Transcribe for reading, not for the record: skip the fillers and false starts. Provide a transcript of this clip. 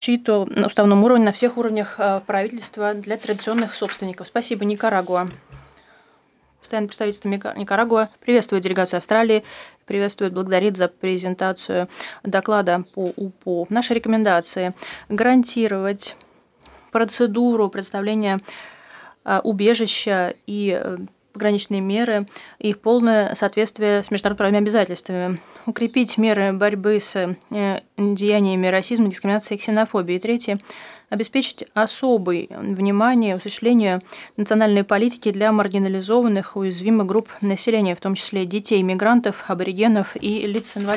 защиту на уставном уровне на всех уровнях правительства для традиционных собственников. Спасибо, Никарагуа. Постоянное представительство Никарагуа приветствует делегацию Австралии, приветствует, благодарит за презентацию доклада по УПО. Наши рекомендации: гарантировать процедуру предоставления убежища и пограничные меры, их полное соответствие с международными обязательствами, укрепить меры борьбы с деяниями расизма, дискриминации и ксенофобии. Третье. Обеспечить особое внимание осуществлению национальной политики для маргинализованных, уязвимых групп населения, в том числе детей, мигрантов, аборигенов и лиц с инвалидностью.